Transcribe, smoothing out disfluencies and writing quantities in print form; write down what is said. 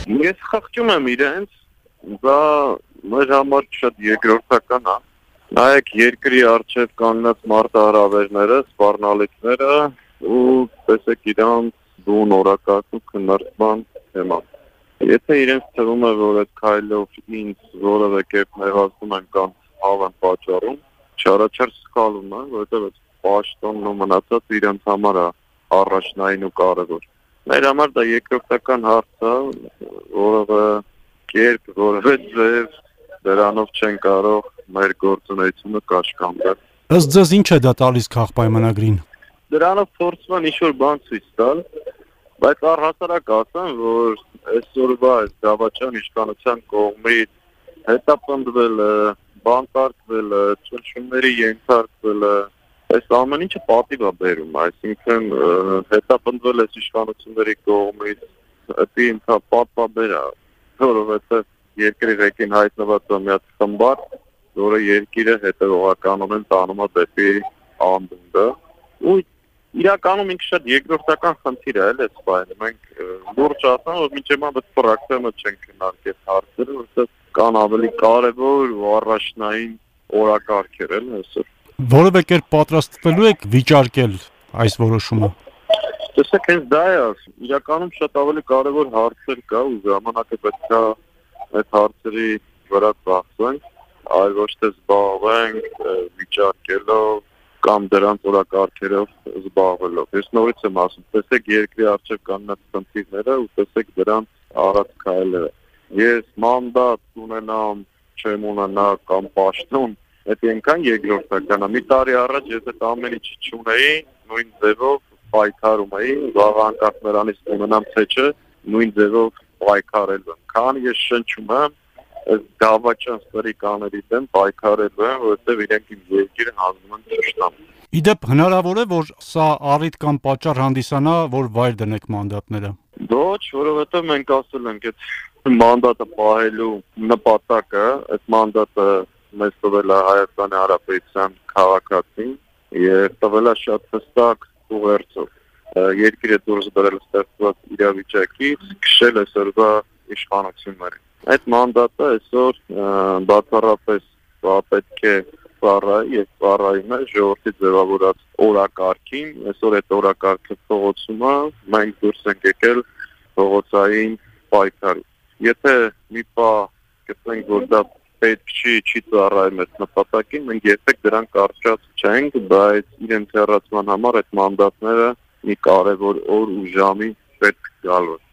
Ես խղճում եմ իրենց, դա մեր համար շատ երկրորդական է։ Նայեք երկրի առջև կանգնած մարտահրավերները, սպառնալիքները ու տեսեք իրանց բուն օրակարգ ու քննարկման թեման։ Եթե իրենց թվում է, որ այդ քայլով ինձ որևէ կերպ նեղացնում են կամ հավ են պատճառում, չարաչար սխալվում է, որովհետև այդ պաշտոնն ու մնացած իրենց համար է առաջնային ու կարևոր։ Մեր համար դա երկրորդական հարց է, որովը կերպ, որևէ ձև դրանով չեն կարող մեր գործունեությունը կաշկանդել։ Ըստ ձեզ ինչ է դա տալիս քաղաքպայմանագրին։ Դրանով փորձում են ինչ-որ բան ցույց տալ, բայց առհասարակ ասեմ, որ այսօրվա այս դավաճան իշխանության կողմից հետապնդվելը, բանտարկվելը, ճնշումների ենթարկվելը, այս ամեն ինչը պատիվ է բերում, այսինքն հետապնդվել այս իշխանությունների կողմից, դա ինքնապատվաբեր է, որովհետև երկրի ղեկին հայտնված է մի հատ խմբար, որը երկիրը հետևողականորեն տանում է դեպի անդունդը, ու իրականում ինքը շատ երկրորդական խնդիր է, էլի այս բանը։ Մենք լուրջ ասեմ, որ մինչև այդ ֆրակցիայը չենք քննարկել հարցերը, որովհետև կան ավելի կարևոր ու առաջնային օրակարգեր էլ այսօր։ Որևէ կերպ պատրաստվելու եք վիճարկել այս որոշումը։ Տեսեք, հենց դա է ասում։ Իրականում շատ ավելի կարևոր հարցեր կա ու ժամանակը պետք է այդ հարցերի վրա ծախսենք, այլ ոչ թե զբաղվենք վիճարկելով կամ դրանց օրակարգերով զբաղվելով։ Ես նորից եմ ասում, տեսեք երկրի առջև կանգնած խնդիրները ու տեսեք դրանց արած քայլերը։ Ես մանդատ ունենամ, չեմ ունենա կամ պաշտոն, այդ այնքան երկրորդական է։ Մի տարի առաջ ես այդ ամեն ինչը չունեի, նույն ձևով պայքարում էի, վաղ անկախ նրանից ունենամ թե չէ, նույն ձևով պայքարելու եմ։ Քանի ես շնչում եմ այս դավաճան ստրիկաների դեմ պայքարելու եմ, որովհետև իրենք իմ երկիրը հանձնում են թշնամուն։ Իդեպ հնարավոր է, որ սա առիթ կամ պատճառ հանդիսանա, որ վայր դնեք մանդատները։ Ոչ, որովհետև մենք ասել ենք, այդ մանդատը պահելու նպատակը, այդ մանդատը մեզ տվել է Հայաստանի Հանրապետության քաղաքացին եւ տվել է շատ հստակ ուղերձով։ Երկիրը դուրս բերել ստեղծված իրավիճակից, քշել այսօրվա իշխանություններին։ Այդ մանդատը այսօր բացառապես պետք է ծառայի եւ ծառայում է ժողովրդի ձևավորած օրակարգին, այսօր այդ օրակարգը փողոցում է, մենք դուրս ենք եկել փողոցային պայքարի։ Եթե մի պահ գտնենք, որ դա պետք չի ծառայում այդ նպատակին, մենք երբեք դրան կարճած չենք, բայց իրենց հեռացման համար այդ մանդատները մի կարևոր օր ու ժամի պետք գալու։